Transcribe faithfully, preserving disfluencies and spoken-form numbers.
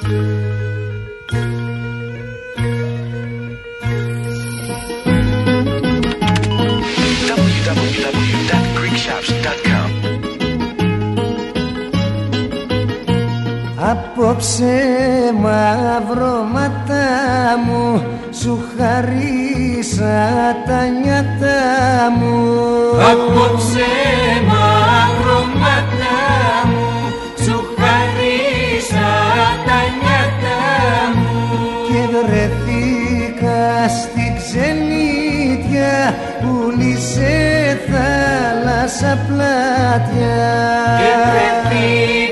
Απόψε μαυρώματα μου σου χαρίσα τα νιάτα μου. Απόψε μαυρώματα μου σου χαρίσα τα νιάτα μου. Και βρεθήκα στη ξενίτια που λύσε θάλασσα πλάτια. Και βρεθήκα